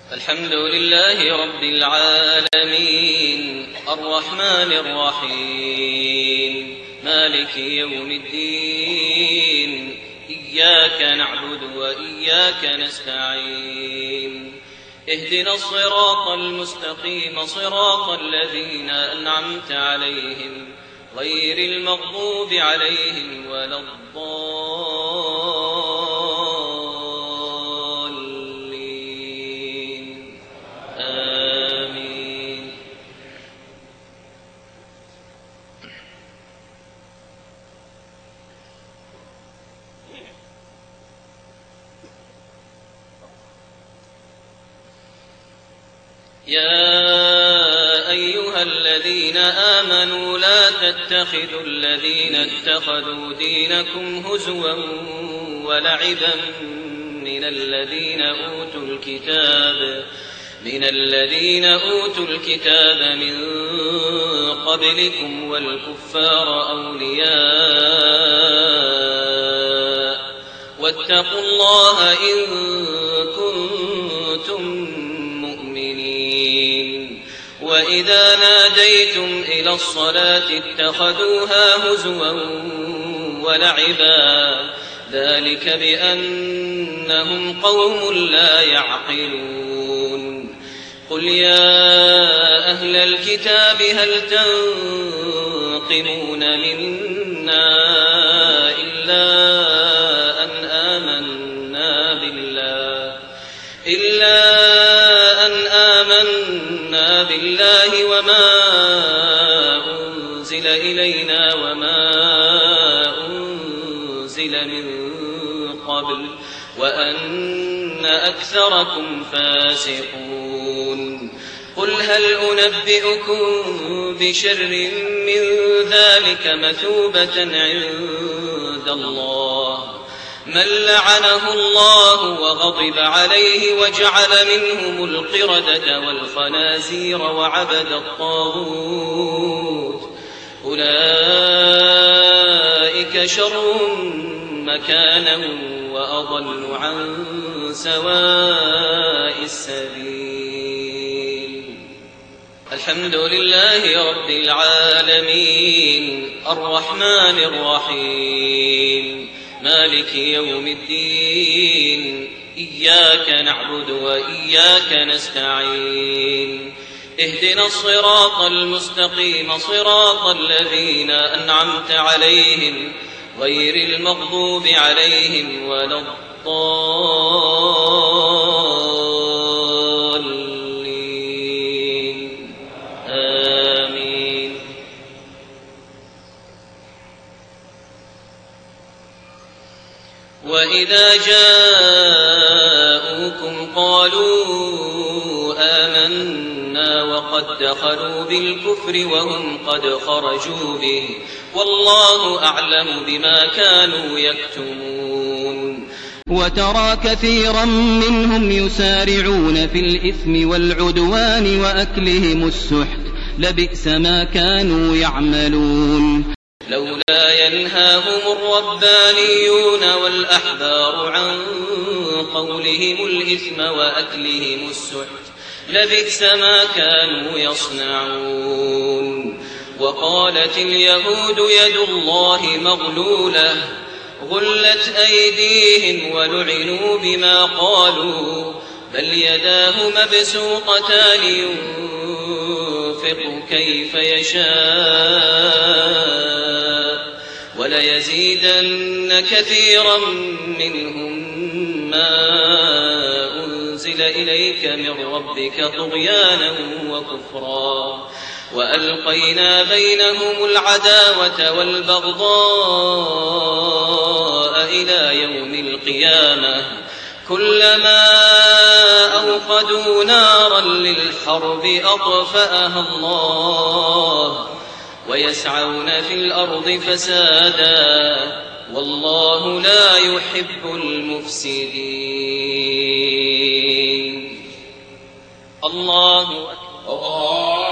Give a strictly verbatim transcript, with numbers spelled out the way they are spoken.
الحمد لله رب العالمين الرحمن الرحيم مالك يوم الدين إياك نعبد وإياك نستعين اهدنا الصراط المستقيم صراط الذين أنعمت عليهم غير المغضوب عليهم ولا الضالين آمين. يا أيها الذين آمنوا لا تتخذوا الذين اتخذوا دينكم هزوا ولعبا من الذين أوتوا الكتاب من الذين أوتوا الكتاب من قبلكم والكفار أولياء واتقوا الله إن كنتم مؤمنين. وإذا ناديتم إلى الصلاة اتخذوها هزوا ولعبا ذلك بأنهم قوم لا يعقلون. قل يا أهل الكتاب هل تنقمون منا إلا أن آمنا بالله إلا أن آمنا بالله وما أنزل إلينا وما أنزل من قبل وأن أكثركم فاسقون. قل هل أنبئكم بشر من ذلك مثوبة عند الله من لعنه الله وغضب عليه وجعل منهم القردة والخنازير وعبد الطاغوت أولئك شر مكانا وأضل عن سواء السبيل. الحمد لله رب العالمين الرحمن الرحيم مالك يوم الدين إياك نعبد وإياك نستعين اهدنا الصراط المستقيم صراط الذين أنعمت عليهم غير المغضوب عليهم ولا الضالين آمين. وإذا جاءوكم قالوا آمنا وقد دخلوا بالكفر وهم قد خرجوا به والله أعلم بما كانوا يكتمون. وترى كثيرا منهم يسارعون في الإثم والعدوان وأكلهم السحت لبئس ما كانوا يعملون. لولا ينهاهم الربانيون والأحبار عن قولهم الإثم وأكلهم السحت لبئس ما كانوا يصنعون. وقالت اليهود يد الله مغلولة غلت أيديهم ولعنوا بما قالوا بل يداه مبسوطتان ينفق كيف يشاء وليزيدن كثيرا منهم ما أنزل إليك من ربك طغيانا وكفرا وألقينا بينهم العداوة والبغضاء إلى يوم القيامة كلما أوقدوا نارا للحرب أطفأها الله ويسعون في الأرض فسادا والله لا يحب المفسدين. الله أكبر.